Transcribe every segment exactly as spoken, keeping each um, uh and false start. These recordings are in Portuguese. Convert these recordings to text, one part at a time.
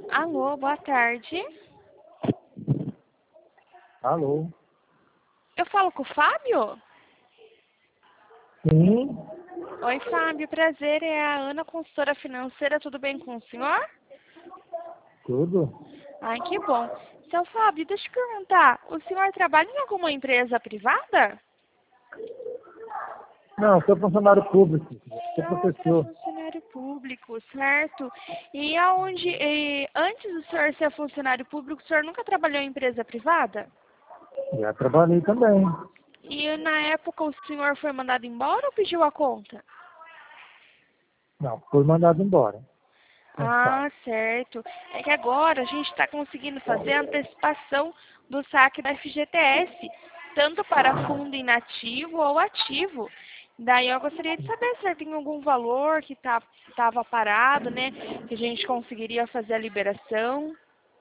Alô, boa tarde. Alô? Eu falo com o Fábio? Sim, Oi, Fábio, prazer. É a Ana, consultora financeira. Tudo bem com o senhor? tudo? Ai, que bom. Seu Fábio, deixa eu perguntar. O senhor trabalha em alguma empresa privada? Não, sou funcionário público, sou Ah, você é professor. funcionário público, certo? E aonde, e antes do senhor ser funcionário público, o senhor nunca trabalhou em empresa privada? Já trabalhei também. E na época o senhor foi mandado embora ou pediu a conta? Não, fui mandado embora. Não sabe. Ah, certo. É que agora a gente está conseguindo fazer a antecipação do saque da F G T S, tanto para fundo inativo ou ativo. Daí eu gostaria de saber se tem algum valor que tá, estava parado, né? Que a gente conseguiria fazer a liberação.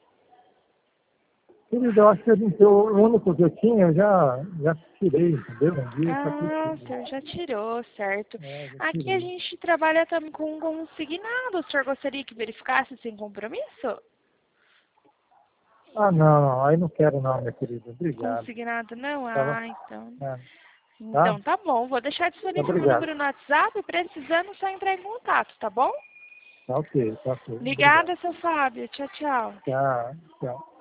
Querido, eu acho que a gente- o único que eu tinha, eu já, já tirei, entendeu? Um dia tá aqui Ah, o tudo. senhor já tirou, certo. É, já Aqui a tirei. gente trabalha também com um consignado. O senhor gostaria que verificasse sem compromisso? Ah, não, não, aí não quero não, minha querida. Obrigado. Consignado não? Tava, Ah, então. é, tá? Então tá bom. Vou deixar disponível meu Obrigado. número no WhatsApp. Precisando, só entrar em contato, tá bom? Tá ok, tá ok. Obrigado. Obrigada, seu Fábio. Tchau, tchau. Tchau, tchau.